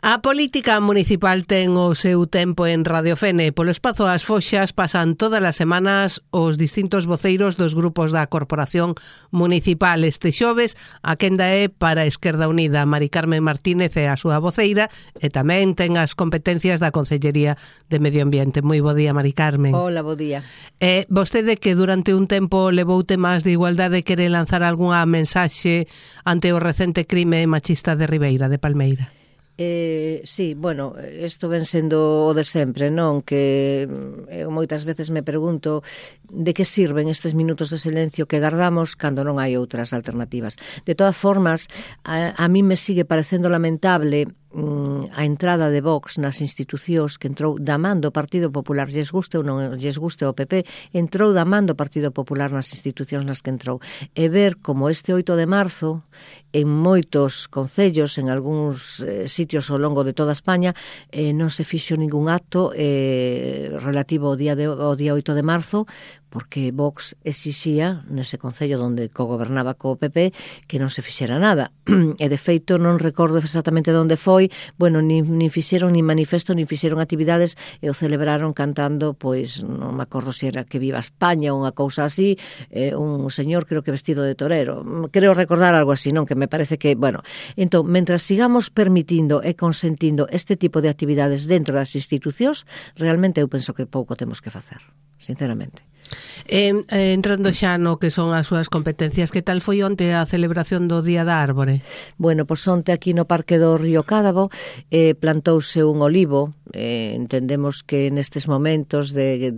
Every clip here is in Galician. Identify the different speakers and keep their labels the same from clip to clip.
Speaker 1: A política municipal ten o seu tempo en Radio Fene. Polo espazo As Foxas pasan todas as semanas os distintos voceiros dos grupos da Corporación Municipal. Este xoves a quenda é para Esquerda Unida. Mari Carmen Martínez é a súa voceira e tamén ten as competencias da Consellería de Medio Ambiente. Moi bo día, Mari Carmen.
Speaker 2: Hola, bo día.
Speaker 1: Vostede que durante un tempo levou temas de igualdade, quere lanzar algunha mensaxe ante o recente crime machista de Ribeira, de Palmeira?
Speaker 2: Sí, bueno, isto ven sendo o de sempre, non? Que eu moitas veces me pregunto de que sirven estes minutos de silencio que gardamos cando non hai outras alternativas. De todas formas, a mí me sigue parecendo lamentable a entrada de Vox nas institucións, que entrou da man do Partido Popular, lles guste ou non lles guste o PP, entrou da man do Partido Popular nas institucións nas que entrou, e ver como este 8 de marzo en moitos concellos, en algúns sitios ao longo de toda España, non se fixo ningún acto relativo ao día 8 de marzo, porque Vox exixía nese concello onde cogobernaba co PP que non se fixera nada. E de feito non recordo exactamente onde foi, bueno, nin fixeron nin manifesto, nin fixeron actividades, e o celebraron cantando, pois non me acordo se era que viva España ou unha cousa así, un señor creo que vestido de torero. Creo recordar algo así, non? Que me parece que, bueno, entón, mentras sigamos permitindo e consentindo este tipo de actividades dentro das institucións, realmente eu penso que pouco temos que facer, sinceramente.
Speaker 1: Entrando xa no que son as súas competencias, que tal foi onte a celebración do Día da Árbore?
Speaker 2: Bueno, pois onte aquí no Parque do Río Cádabo plantouse un olivo. Entendemos que nestes momentos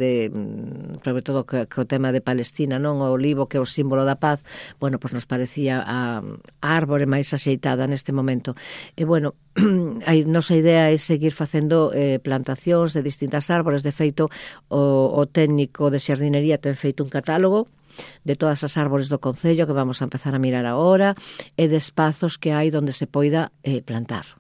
Speaker 2: sobre todo co tema de Palestina, non, o olivo que é o símbolo da paz, bueno, pois nos parecía a árbore máis axeitada neste momento. E bueno, a nosa idea é seguir facendo plantacións de distintas árbores. De feito, o técnico de xardinería ten feito un catálogo de todas as árbores do concello que vamos a empezar a mirar agora, e de espazos que hai onde se poida plantar,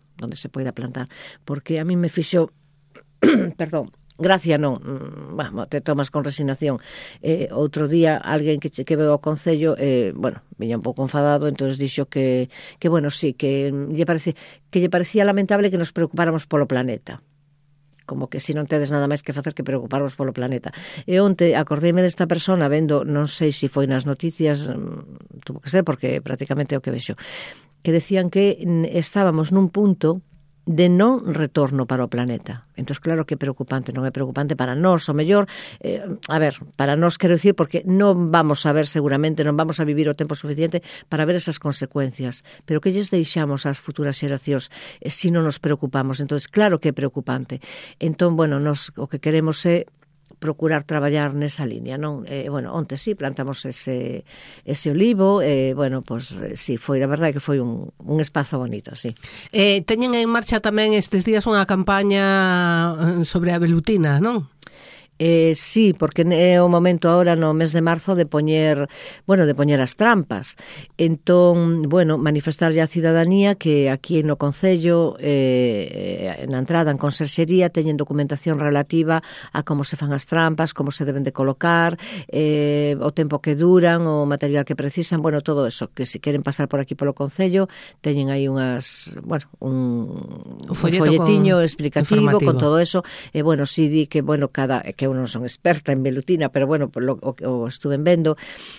Speaker 2: porque a mí me fixo perdón, gracia non, bueno, te tomas con resignación. Outro día alguén que veo ao concello, bueno, viña un pouco enfadado, entonces dixo que bueno, sí, que lle parecía lamentable que nos preocupáramos polo planeta, como que si non tedes nada máis que facer que preocuparvos polo planeta. E onte acordeime desta persona vendo, non sei se foi nas noticias, tuvo que ser porque prácticamente é o que vexo, que decían que estábamos nun punto de non retorno para o planeta. Entón, claro que é preocupante, non é preocupante para nós, o mellor, para nós quero dicir, porque non vamos a ver seguramente, non vamos a vivir o tempo suficiente para ver esas consecuencias, pero que lles deixamos ás futuras xeracións se non nos preocupamos. Entón, claro que é preocupante. Entón, bueno, nos o que queremos é procurar traballar nesa línea, non? Bueno, onte sí, plantamos ese olivo, bueno, pois sí, foi, a verdade que foi un espazo bonito, sí.
Speaker 1: Teñen en marcha tamén estes días unha campaña sobre a velutina, non?
Speaker 2: Sí, porque é o momento agora no mes de marzo de poñer as trampas. Entón, bueno, manifestarlle á cidadanía que aquí no concello, na entrada en conserxería, teñen documentación relativa a como se fan as trampas, como se deben de colocar, o tempo que duran, o material que precisan, bueno, todo eso, que se queren pasar por aquí polo concello, teñen aí unhas, bueno, un folletiño explicativo con todo eso, e bueno, si di que, bueno, que eu non son experta en velutina, pero bueno, o estuve vendo,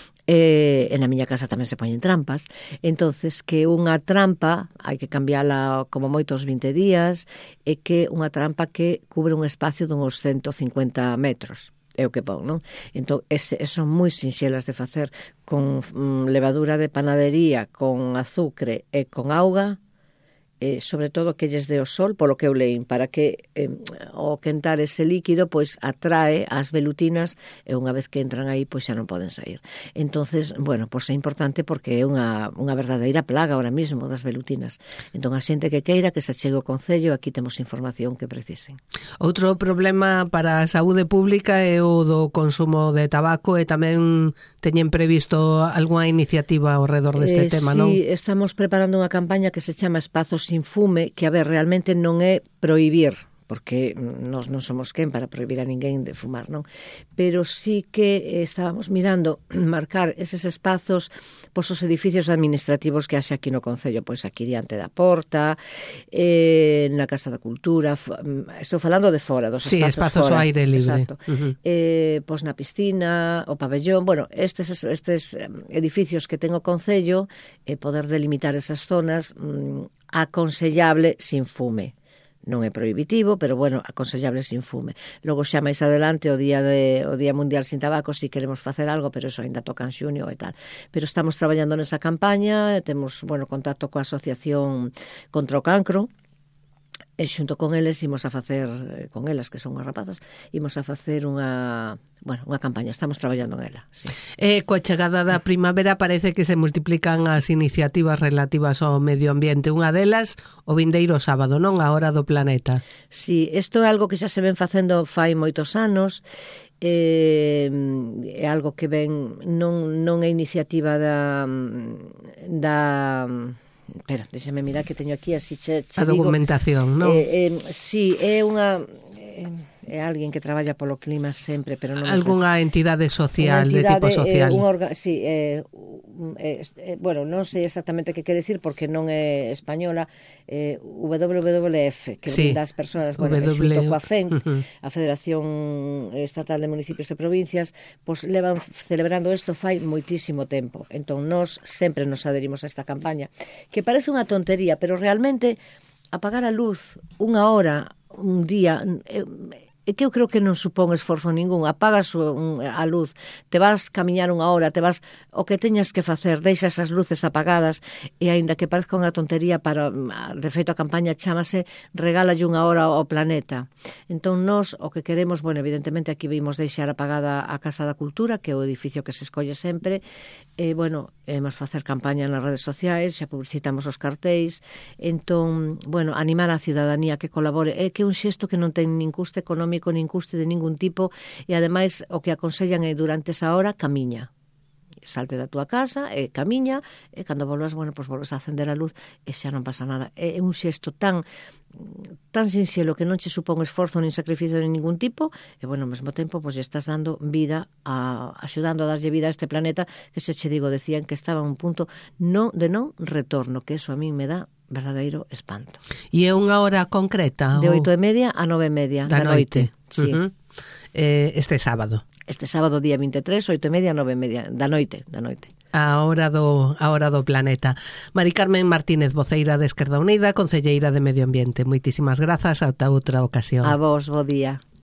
Speaker 2: na miña casa tamén se poñen trampas. Entonces, que unha trampa hai que cambiala como moitos 20 días, e que unha trampa que cubre un espacio dunhos 150 metros. É o que pon, non? Entón, son moi sinxelas de facer, con levadura de panadería, con azucre e con auga, sobre todo que lles dé o sol, polo que eu leín, para que ao quentar ese líquido pois atrae as velutinas, e unha vez que entran aí pois xa non poden sair. Entonces, bueno, pois é importante porque é unha verdadeira plaga ahora mismo das velutinas. Entón, a xente que queira que se chegue ao concello, aquí temos información que precisen.
Speaker 1: Outro problema para a saúde pública é o do consumo de tabaco, e tamén teñen previsto algunha iniciativa ao redor deste tema, non?
Speaker 2: Sí, estamos preparando unha campaña que se chama Espazos sin fume, que, a ver, realmente non é prohibir, porque nós non somos quen para prohibir a ninguén de fumar, non? Pero sí que estábamos mirando marcar eses espazos pois os edificios administrativos que haxe aquí no Concello, pois aquí diante da porta, na Casa da Cultura, estou falando de fora, dos
Speaker 1: espazos
Speaker 2: fora,
Speaker 1: ao aire libre.
Speaker 2: Exacto. Pois na piscina, o pabellón, bueno, estes edificios que ten o Concello, poder delimitar esas zonas aconsellable sin fume. Non é prohibitivo, pero bueno, aconsellable sin fume. Logo xa máis adelante o Día Mundial sin Tabaco, si queremos facer algo, pero eso ainda toca en xunio e tal. Pero estamos traballando nesa campaña, temos, bueno, contacto coa Asociación contra o Cancro, e xunto con eles imos a facer, con elas que son as rapazas, imos a facer unha campaña, estamos traballando en ela, sí.
Speaker 1: Coa chegada da primavera parece que se multiplican as iniciativas relativas ao medio ambiente. Unha delas, o vindeiro sábado, non? A Hora do Planeta.
Speaker 2: Sí, isto é algo que xa se ven facendo fai moitos anos, é algo que ven, non é iniciativa da espera, déxame mirar que teño aquí así
Speaker 1: a documentación, non?
Speaker 2: Sí, é unha é alguén que traballa polo clima sempre, pero non
Speaker 1: algunha entidade social, de tipo social.
Speaker 2: Sí, bueno, non sei exactamente que quere dicir porque non é española, WWF, que sí, das persoas, bueno, xunto coa FEN, a Federación Estatal de Municipios e Provincias, pois levan celebrando isto fai moitísimo tempo. Entón, nós sempre nos adherimos a esta campaña, que parece unha tontería, pero realmente apagar a luz unha hora, un día, é que eu creo que non supón esforzo ningún. Apagas a luz, te vas camiñar unha hora, te vas o que teñas que facer, deixa esas luces apagadas, e aínda que parezca unha tontería, de feito a campaña chámase Regálalle unha hora ao planeta. Entón nós o que queremos, bueno, evidentemente aquí vimos deixar apagada a Casa da Cultura, que é o edificio que se escolle sempre, e bueno, vamos facer campaña nas redes sociais, xa publicitamos os cartéis, entón, bueno, animar a ciudadanía que colabore, é que é un xesto que non ten nin custe económico, nin custe de ningún tipo, e ademais o que aconsellan é durante esa hora camiña, salte da túa casa e camiña, e cando volvas, bueno, pois volves a acender a luz e xa non pasa nada. É un xesto tan sinxelo que non che supón esforzo nin sacrificio de ningún tipo, e bueno, ao mesmo tempo pois estás dando vida, axudando a darlle vida a este planeta que, se che digo, decían que estaba a un punto de non retorno, que eso a mí me dá verdadeiro espanto.
Speaker 1: E é unha hora concreta?
Speaker 2: De 8:30 a 9:30 da noite. Sí.
Speaker 1: Este sábado.
Speaker 2: Este sábado, día 23, 8:30 a 9:30 da noite.
Speaker 1: A hora do planeta. Mari Carmen Martínez, voceira de Esquerda Unida, concelleira de Medio Ambiente. Moitísimas grazas, ata outra ocasión.
Speaker 2: A vos, bo día.